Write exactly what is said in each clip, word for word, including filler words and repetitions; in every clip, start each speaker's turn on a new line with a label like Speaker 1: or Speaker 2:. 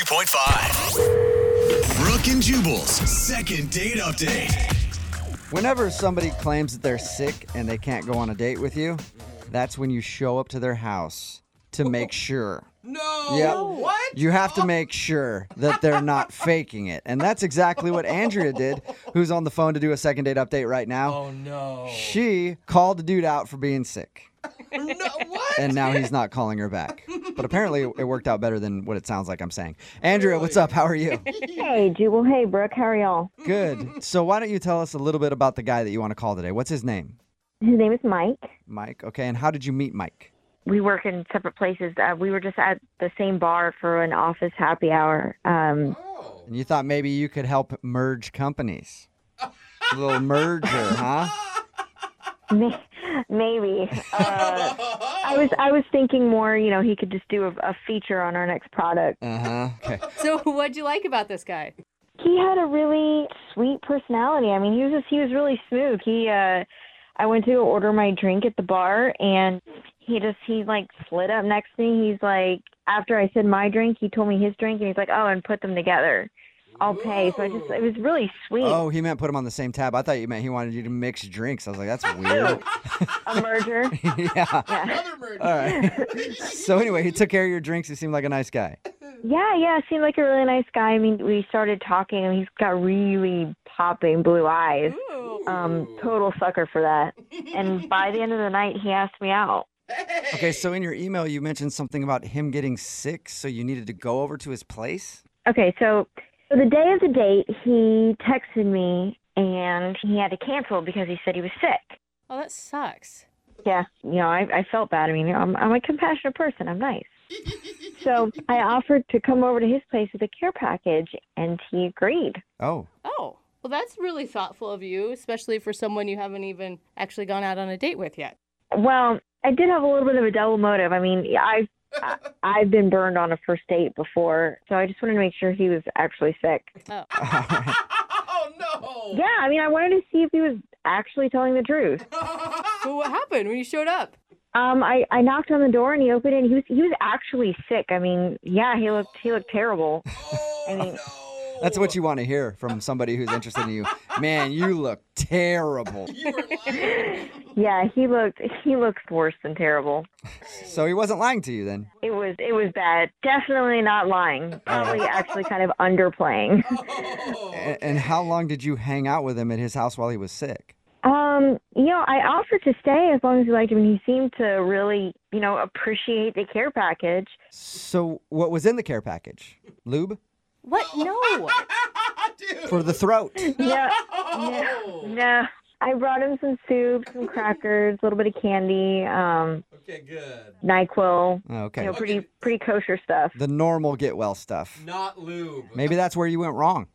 Speaker 1: ninety-two point five. Brooke and Jubal's second date update.
Speaker 2: Whenever somebody claims that they're sick and they can't go on a date with you, that's when you show up to their house to make sure.
Speaker 3: No.
Speaker 2: Yep.
Speaker 3: What?
Speaker 2: You have to make sure that they're not faking it. And that's exactly what Andrea did, who's on the phone to do a second date update right now.
Speaker 3: Oh, no.
Speaker 2: She called the dude out for being sick.
Speaker 3: No, what?
Speaker 2: And now he's not calling her back. But apparently it worked out better than what it sounds like I'm saying. Andrea, what's up? How are you?
Speaker 4: Hey, Jubal. Hey, Brooke. How are y'all?
Speaker 2: Good. So why don't you tell us a little bit about the guy that you want to call today? What's his name?
Speaker 4: His name is Mike.
Speaker 2: Mike. Okay. And how did you meet Mike?
Speaker 4: We work in separate places. Uh, we were just at the same bar for an office happy hour. Um,
Speaker 3: Oh.
Speaker 2: And you thought maybe you could help merge companies. A little merger, huh?
Speaker 4: may- maybe. Uh, I was I was thinking more. You know, he could just do a, a feature on our next product.
Speaker 2: Uh-huh. Okay.
Speaker 5: So what'd you like about this guy?
Speaker 4: He had a really sweet personality. I mean, he was just he was really smooth. He uh, I went to order my drink at the bar, and he just he like slid up next to me. He's like, after I said my drink, he told me his drink, and he's like, oh, and put them together. I'll pay. So I just it was really sweet.
Speaker 2: Oh, he meant put him on the same tab. I thought you meant he wanted you to mix drinks. I was like, that's weird.
Speaker 4: A merger.
Speaker 2: Yeah.
Speaker 4: Yeah.
Speaker 3: Another murder.
Speaker 2: All right. So anyway, he took care of your drinks. He seemed like a nice guy.
Speaker 4: Yeah, yeah, seemed like a really nice guy. I mean, we started talking, and he's got really popping blue eyes.
Speaker 5: Ooh.
Speaker 4: Um, total sucker for that. And by the end of the night, he asked me out.
Speaker 2: Okay, so in your email, you mentioned something about him getting sick, so you needed to go over to his place?
Speaker 4: Okay, so, so the day of the date, he texted me, and he had to cancel because he said he was sick.
Speaker 5: Oh, that sucks.
Speaker 4: Yeah, you know, I, I felt bad. I mean, I'm, I'm a compassionate person. I'm nice. So I offered to come over to his place with a care package, and he agreed.
Speaker 2: Oh.
Speaker 5: Oh, well, that's really thoughtful of you, especially for someone you haven't even actually gone out on a date with yet.
Speaker 4: Well, I did have a little bit of a double motive. I mean, I've I- I've been burned on a first date before, so I just wanted to make sure he was actually sick.
Speaker 5: Oh,
Speaker 3: Oh, no.
Speaker 4: Yeah, I mean, I wanted to see if he was actually telling the truth.
Speaker 5: so what happened when you showed up?
Speaker 4: Um, I, I knocked on the door and he opened it. And he was he was actually sick. I mean, yeah, he looked he looked terrible.
Speaker 3: Oh,
Speaker 4: I mean-
Speaker 3: no.
Speaker 2: That's what you want to hear from somebody who's interested in you. Man, you look terrible.
Speaker 3: You were lying.
Speaker 4: Yeah, he looked he looked worse than terrible.
Speaker 2: So he wasn't lying to you then?
Speaker 4: It was it was bad. Definitely not lying. Probably actually kind of underplaying.
Speaker 3: Oh.
Speaker 2: A- And how long did you hang out with him at his house while he was sick?
Speaker 4: Um, you know, I offered to stay as long as he liked him, and he seemed to really, you know, appreciate the care package.
Speaker 2: So what was in the care package? Lube?
Speaker 5: What? No.
Speaker 3: Dude.
Speaker 2: For the throat.
Speaker 4: Yeah,
Speaker 3: Oh.
Speaker 4: no. I brought him some soup, some crackers, a little bit of candy, um,
Speaker 3: Okay, good.
Speaker 4: NyQuil,
Speaker 2: Okay.
Speaker 4: you know, pretty
Speaker 3: Okay.
Speaker 4: pretty kosher stuff.
Speaker 2: The normal get well stuff.
Speaker 3: Not lube.
Speaker 2: Maybe that's where you went wrong.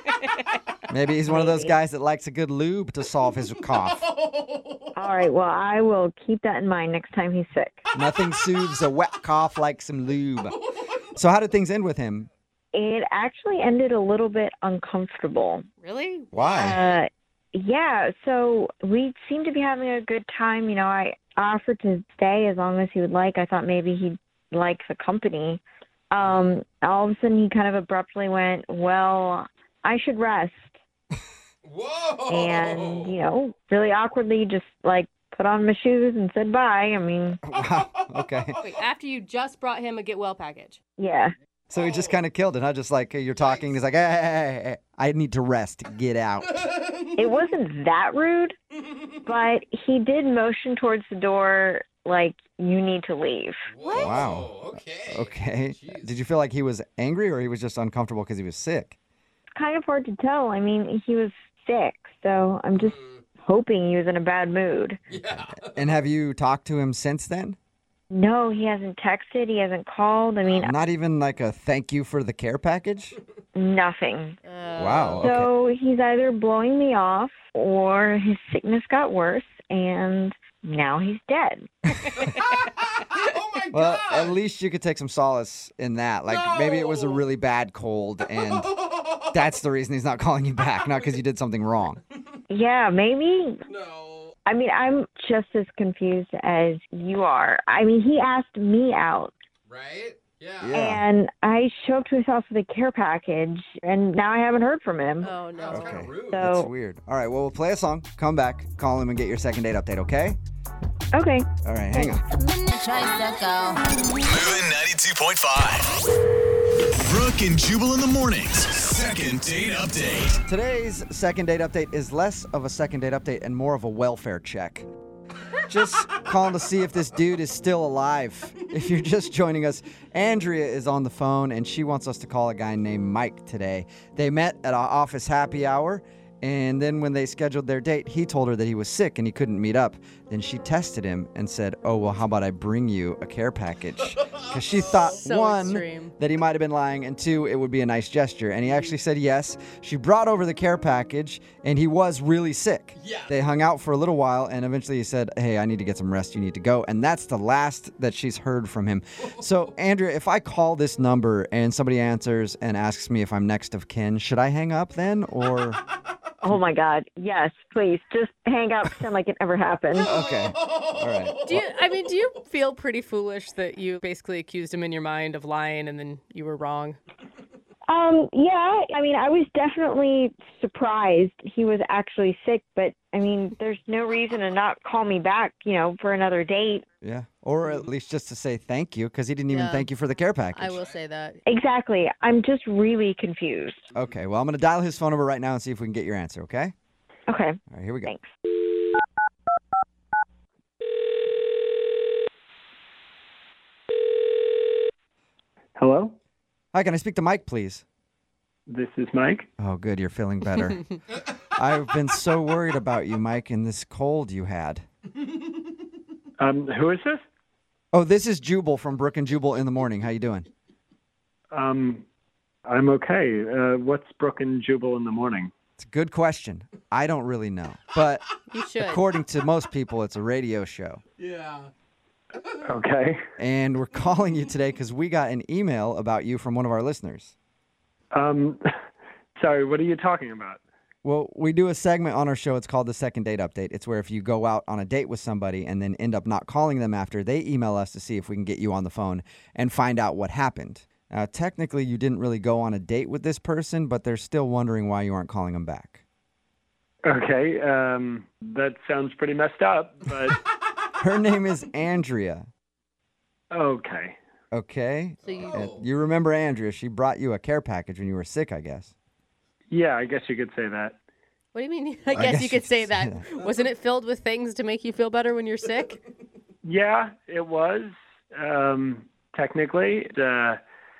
Speaker 2: Maybe he's one of those guys that likes a good lube to solve his cough.
Speaker 4: All right, well, I will keep that in mind next time he's sick.
Speaker 2: Nothing soothes a wet cough like some lube. So how did things end with him?
Speaker 4: It actually ended a little bit uncomfortable.
Speaker 5: Really?
Speaker 2: Why?
Speaker 4: Uh, yeah, so we seemed to be having a good time. You know, I offered to stay as long as he would like. I thought maybe he'd like the company. Um, all of a sudden, he kind of abruptly went, well, I should rest.
Speaker 3: Whoa.
Speaker 4: And, you know, really awkwardly just, like, put on my shoes and said bye. I mean,
Speaker 2: Wow. Okay.
Speaker 5: Wait, after you just brought him a get well package.
Speaker 4: yeah.
Speaker 2: So he just kind of killed it, huh? Just like you're talking, he's like, hey, hey, hey, hey, I need to rest. Get out.
Speaker 4: It wasn't that rude, but he did motion towards the door like, you need to leave.
Speaker 3: Whoa.
Speaker 2: Wow.
Speaker 3: Okay.
Speaker 2: Okay.
Speaker 3: Jeez.
Speaker 2: Did you feel like he was angry or he was just uncomfortable because he was sick?
Speaker 4: It's kind of hard to tell. I mean, he was sick, so I'm just hoping he was in a bad mood.
Speaker 3: Yeah.
Speaker 2: And have you talked to him since then?
Speaker 4: No, he hasn't texted. He hasn't called. I mean,
Speaker 2: Not even like a thank you for the care package?
Speaker 4: nothing.
Speaker 5: Uh,
Speaker 2: Wow. Okay.
Speaker 4: So he's either blowing me off or his sickness got worse and now he's dead.
Speaker 3: Oh my
Speaker 2: Well,
Speaker 3: god.
Speaker 2: at least you could take some solace in that. Like maybe it was a
Speaker 3: No.
Speaker 2: really bad cold and that's the reason he's not calling you back, not because you did something wrong.
Speaker 4: Yeah, maybe.
Speaker 3: No.
Speaker 4: I mean, I'm just as confused as you are. I mean, he asked me out.
Speaker 3: Right? Yeah.
Speaker 2: Yeah.
Speaker 4: And I show up to his house with a care package, and now I haven't heard from him.
Speaker 5: Oh, no.
Speaker 3: That's kind of
Speaker 2: Okay.
Speaker 3: rude.
Speaker 2: That's
Speaker 4: So,
Speaker 2: weird. All right, well, we'll play a song, come back, call him, and get your second date update, okay?
Speaker 4: okay.
Speaker 2: All right, hang on.
Speaker 1: Moving ninety-two point five. Brooke and Jubal in the mornings. Second date update.
Speaker 2: Today's second date update is less of a second date update and more of a welfare check. Just calling to see if this dude is still alive. If you're just joining us, Andrea is on the phone and she wants us to call a guy named Mike today. They met at our office happy hour, and then when they scheduled their date, he told her that he was sick and he couldn't meet up. Then she tested him and said, oh, well, how about I bring you a care package? Because she thought,
Speaker 5: So
Speaker 2: one,
Speaker 5: extreme.
Speaker 2: that he might have been lying, and two, it would be a nice gesture. And he actually said yes. She brought over the care package, and he was really sick.
Speaker 3: Yeah.
Speaker 2: They hung out for a little while, and eventually he said, hey, I need to get some rest. You need to go. And that's the last that she's heard from him. So, Andrea, if I call this number and somebody answers and asks me if I'm next of kin, should I hang up then, or...
Speaker 4: Oh my God. Yes, please. Just hang out, pretend like it never happened.
Speaker 2: Okay. All right.
Speaker 5: Do you, I mean, do you feel pretty foolish that you basically accused him in your mind of lying and then you were wrong?
Speaker 4: Um, yeah, I mean, I was definitely surprised he was actually sick, but I mean, there's no reason to not call me back, you know, for another date.
Speaker 2: Yeah. Or at least just to say thank you, because he didn't even
Speaker 5: Yeah.
Speaker 2: thank you for the care package.
Speaker 5: I will say that.
Speaker 4: Exactly. I'm just really confused.
Speaker 2: Okay. Well, I'm going to dial his phone number right now and see if we can get your answer, okay?
Speaker 4: Okay,
Speaker 2: All right, here we go.
Speaker 4: thanks.
Speaker 6: Hello,
Speaker 2: Hi, can I speak to Mike, please?
Speaker 6: this is Mike.
Speaker 2: Oh, good. You're feeling better. I've been so worried about you, Mike, and this cold you had.
Speaker 6: Um, who is this?
Speaker 2: Oh, this is Jubal from Brook and Jubal in the morning. How you doing?
Speaker 6: Um, I'm okay. Uh, what's Brooke and Jubal in the morning?
Speaker 2: It's a good question. I don't really know. But
Speaker 5: You should.
Speaker 2: according to most people, it's a radio show.
Speaker 3: Yeah.
Speaker 6: Okay.
Speaker 2: And we're calling you today because we got an email about you from one of our listeners.
Speaker 6: Um, sorry, what are you talking about?
Speaker 2: Well, we do a segment on our show. It's called the Second Date Update. It's where if you go out on a date with somebody and then end up not calling them after, they email us to see if we can get you on the phone and find out what happened. Now, technically, you didn't really go on a date with this person, but they're still wondering why you aren't calling them back.
Speaker 6: Okay, um, that sounds pretty messed up, but
Speaker 2: Her name is Andrea.
Speaker 6: okay.
Speaker 2: Okay?
Speaker 5: So you,
Speaker 2: Uh, you remember Andrea. She brought you a care package when you were sick, I guess.
Speaker 6: Yeah, I guess you could say that.
Speaker 5: what do you mean? I guess,
Speaker 2: guess
Speaker 5: you could say
Speaker 2: say
Speaker 5: that. Wasn't it filled with things to make you feel better when you're sick?
Speaker 6: Yeah, it was, um, technically. Uh,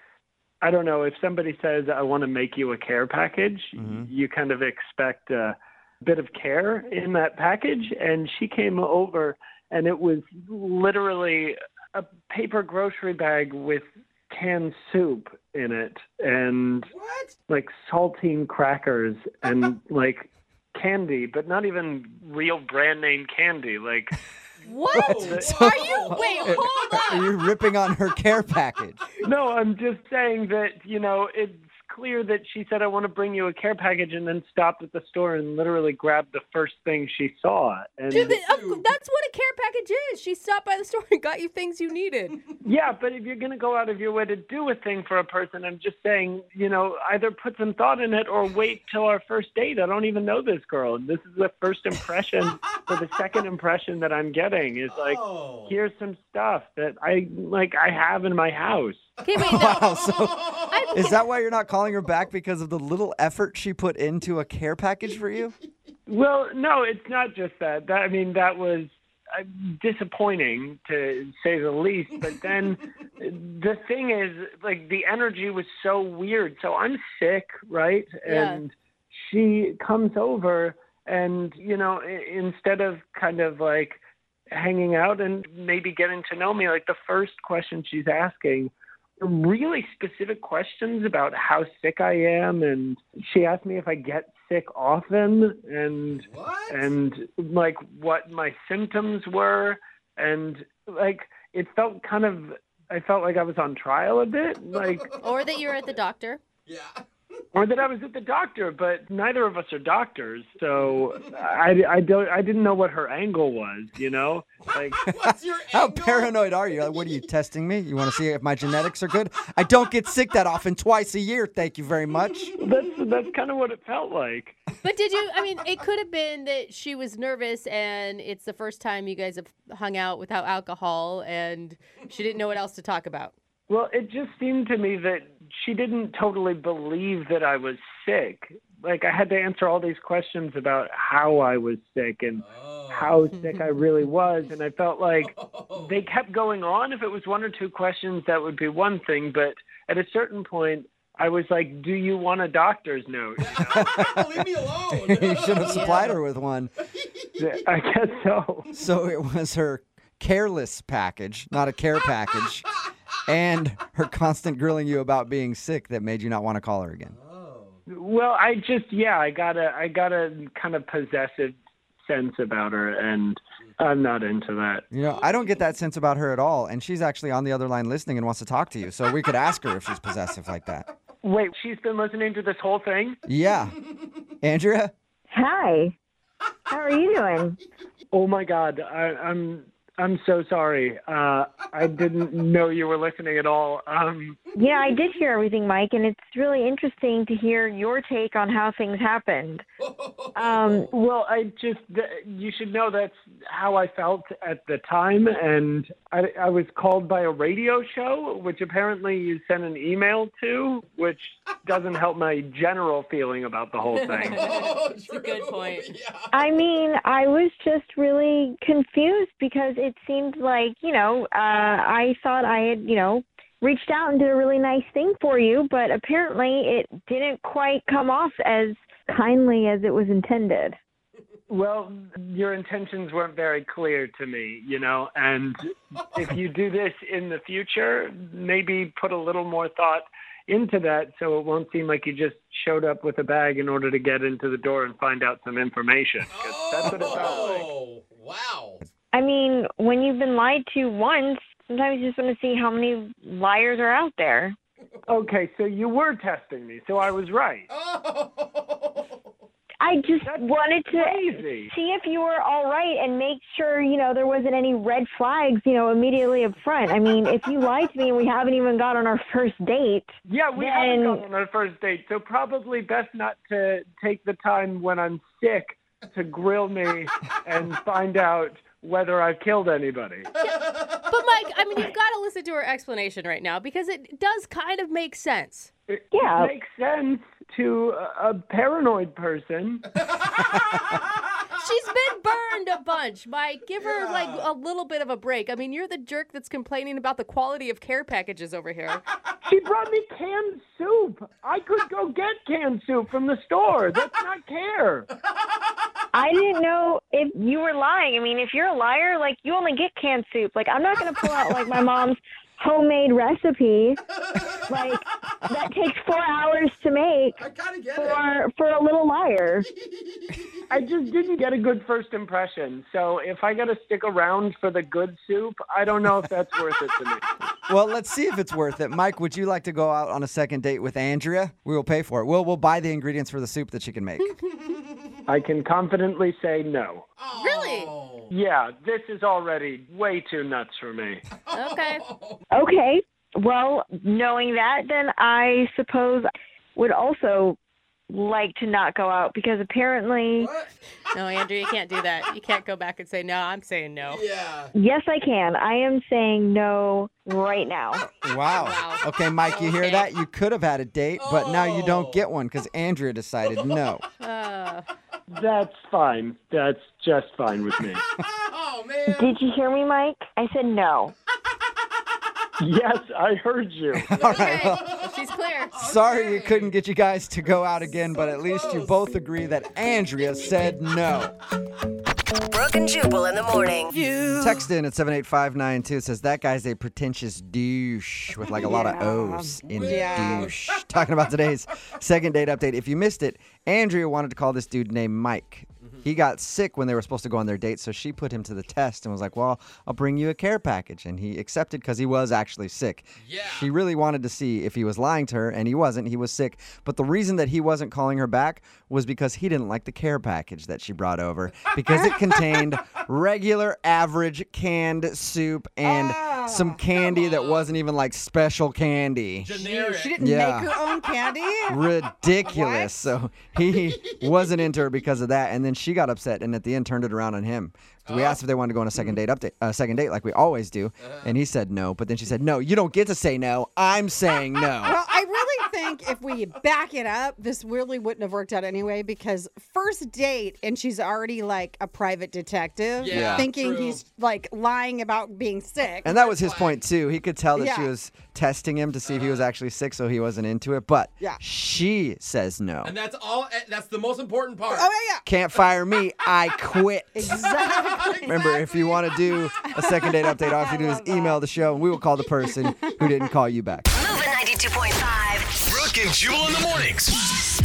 Speaker 6: I don't know, if somebody says, I want to make you a care package,
Speaker 2: Mhm.
Speaker 6: you kind of expect a bit of care in that package. And she came over, and it was literally a paper grocery bag with canned soup in it and
Speaker 3: What?
Speaker 6: like saltine crackers and like candy, but not even real brand name candy. Like,
Speaker 5: What?
Speaker 3: Whoa.
Speaker 5: Are you? Wait, hold
Speaker 2: Are
Speaker 5: on.
Speaker 2: you ripping on her care package?
Speaker 6: no, I'm just saying that, you know, it's clear that she said, I want to bring you a care package, and then stopped at the store and literally grabbed the first thing she saw. And
Speaker 5: Dude, th- of- that's what a care package is. She stopped by the store and got you things you needed.
Speaker 6: yeah, but if you're going to go out of your way to do a thing for a person, I'm just saying, you know, either put some thought in it or wait till our first date. I don't even know this girl. This is the first impression or the second impression that I'm getting is like,
Speaker 3: Oh.
Speaker 6: here's some stuff that I like I have in my house.
Speaker 5: Okay, wait, no.
Speaker 2: Wow, so
Speaker 5: I,
Speaker 2: is that why you're not calling her back, because of the little effort she put into a care package for you?
Speaker 6: Well, no, it's not just that. that I mean, that was uh, disappointing to say the least. But then the thing is, like, the energy was so weird. So I'm sick, right?
Speaker 5: Yeah.
Speaker 6: And she comes over, and, you know, i- instead of kind of like hanging out and maybe getting to know me, like, the first question she's asking really specific questions about how sick I am, and she asked me if I get sick often, and
Speaker 3: What?
Speaker 6: and like what my symptoms were, and like it felt kind of I felt like I was on trial a bit, like
Speaker 5: or that you're at the doctor.
Speaker 3: Yeah.
Speaker 6: or that I was at the doctor, but neither of us are doctors, so I, I don't I didn't know what her angle was, you know? Like,
Speaker 3: What's your
Speaker 2: How
Speaker 3: angle?
Speaker 2: paranoid are you? Like, what are you testing me? You want to see if my genetics are good? I don't get sick that often, twice a year. Thank you very much.
Speaker 6: that's that's kind of what it felt like.
Speaker 5: But did you, I mean, it could have been that she was nervous and it's the first time you guys have hung out without alcohol and she didn't know what else to talk about.
Speaker 6: Well, it just seemed to me that she didn't totally believe that I was sick. Like, I had to answer all these questions about how I was sick and
Speaker 3: Oh.
Speaker 6: how sick I really was. And I felt like they kept going on. If it was one or two questions, that would be one thing. But at a certain point, I was like, do you want a doctor's note? You know?
Speaker 3: Leave me alone.
Speaker 2: You should have supplied her with one.
Speaker 6: I guess so.
Speaker 2: So it was her careless package, not a care package, and her constant grilling you about being sick that made you not want to call her again.
Speaker 6: Well, I just, yeah, I got a, I got a kind of possessive sense about her, and I'm not into that.
Speaker 2: You know, I don't get that sense about her at all, and she's actually on the other line listening and wants to talk to you, so we could ask her if she's possessive like that.
Speaker 6: Wait, she's been listening to this whole thing?
Speaker 2: Yeah. Andrea?
Speaker 4: Hi. How are you doing?
Speaker 6: Oh my God, I, I'm I'm so sorry. Uh, I didn't know you were listening at all. Um,
Speaker 4: Yeah, I did hear everything, Mike, and it's really interesting to hear your take on how things happened. Um,
Speaker 6: well, I just th- you should know that's how I felt at the time, and I, I was called by a radio show, which apparently you sent an email to, which doesn't help my general feeling about the whole thing.
Speaker 3: Oh,
Speaker 5: That's a good
Speaker 3: true.
Speaker 5: point.
Speaker 3: Yeah.
Speaker 4: I mean, I was just really confused because it seemed like, you know, uh, I thought I had, you know, reached out and did a really nice thing for you, but apparently it didn't quite come off as kindly as it was intended.
Speaker 6: Well, your intentions weren't very clear to me, you know, and if you do this in the future, maybe put a little more thought into that so it won't seem like you just showed up with a bag in order to get into the door and find out some information. 'Cause that's what it felt like.
Speaker 3: Oh, wow.
Speaker 4: I mean, when you've been lied to once, sometimes you just want to see how many liars are out there.
Speaker 6: Okay, so you were testing me, so I was right.
Speaker 3: Oh.
Speaker 4: I just
Speaker 6: That's
Speaker 4: wanted to
Speaker 6: crazy.
Speaker 4: see if you were all right and make sure, you know, there wasn't any red flags, you know, immediately up front. I mean, if you lied to me and we haven't even got on our first date.
Speaker 6: Yeah, we
Speaker 4: Then-
Speaker 6: haven't gone on our first date, so probably best not to take the time when I'm sick to grill me and find out whether I've killed anybody.
Speaker 5: But Mike, I mean, you've got to listen to her explanation right now because it does kind of make sense.
Speaker 6: It
Speaker 4: Yeah.
Speaker 6: makes sense to a, a paranoid person.
Speaker 5: She's been burned a bunch, Mike. Give her
Speaker 3: Yeah.
Speaker 5: like a little bit of a break. I mean, you're the jerk that's complaining about the quality of care packages over here.
Speaker 6: She brought me canned soup. I could go get canned soup from the store. That's not care.
Speaker 4: I didn't know if you were lying. I mean, if you're a liar, like, you only get canned soup. Like, I'm not going to pull out, like, my mom's homemade recipe. Like, that takes four hours to make
Speaker 3: I kind of get it.
Speaker 4: for, for a little liar.
Speaker 6: I just didn't get a good first impression. So if I got to stick around for the good soup, I don't know if that's worth it to me.
Speaker 2: Well, let's see if it's worth it. Mike, would you like to go out on a second date with Andrea? We will pay for it. We'll, we'll buy the ingredients for the soup that she can make.
Speaker 6: I can confidently say no.
Speaker 5: Really?
Speaker 3: Oh.
Speaker 6: Yeah, this is already way too nuts for me.
Speaker 5: Okay.
Speaker 4: Okay. Well, knowing that, then I suppose I would also like to not go out because apparently,
Speaker 3: What?
Speaker 5: No, Andrew, you can't do that. You can't go back and say, no, I'm saying no.
Speaker 3: Yeah.
Speaker 4: yes, I can. I am saying no right now.
Speaker 2: Wow.
Speaker 5: Wow.
Speaker 2: Okay, Mike, you hear
Speaker 5: Okay.
Speaker 2: that? You could have had a date, but now you
Speaker 3: Oh.
Speaker 2: don't get one because Andrea decided no.
Speaker 5: Uh,
Speaker 6: That's fine. That's just fine with me.
Speaker 3: Oh, man.
Speaker 4: Did you hear me, Mike? I said no.
Speaker 6: Yes, I heard you.
Speaker 2: All
Speaker 5: okay.
Speaker 2: right, well,
Speaker 5: Well, she's clear.
Speaker 2: sorry we couldn't get you guys to go out again, but at least you both agree that Andrea said no.
Speaker 7: Brooke and Jubal in the morning.
Speaker 2: Text in at seven eight five nine two. It says, that guy's a pretentious douche with like a lot of O's in
Speaker 5: Yeah.
Speaker 2: douche. Talking about today's second date update. If you missed it, Andrea wanted to call this dude named Mike. he got sick when they were supposed to go on their date, so she put him to the test and was like, well, I'll bring you a care package. And he accepted because he was actually sick.
Speaker 3: Yeah.
Speaker 2: She really wanted to see if he was lying to her, and he wasn't. He was sick. But the reason that he wasn't calling her back was because he didn't like the care package that she brought over because it contained regular, average canned soup and
Speaker 8: Oh,
Speaker 2: some candy that wasn't even like special candy.
Speaker 3: Generic.
Speaker 8: She didn't
Speaker 2: Yeah.
Speaker 8: make her own candy?
Speaker 2: Ridiculous. So he wasn't into her because of that, and then she got upset, and at the end turned it around on him. So we asked if they wanted to go on a second date update, uh, second date like we always do, and he said no. But then she said, "No, you don't get to say no. I'm saying no."
Speaker 8: Well, I really think if we back it up, this really wouldn't have worked out anyway because first date and she's already like a private detective
Speaker 3: Yeah,
Speaker 8: thinking
Speaker 3: true.
Speaker 8: he's like lying about being sick.
Speaker 2: And that was his point too. He could tell that she
Speaker 8: Yeah.
Speaker 2: was testing him to see if he was actually sick, so he wasn't into it. But
Speaker 8: Yeah.
Speaker 2: she says no.
Speaker 3: And that's all. That's the most important part.
Speaker 8: Oh, yeah,
Speaker 2: Can't fire me. I quit.
Speaker 8: yeah. Exactly.
Speaker 2: Remember, if you want to do a second date update, all you have to do is email the show, and we will call the person who didn't call you back.
Speaker 7: Moving ninety-two point five.
Speaker 1: Brooke and Jubal in the mornings.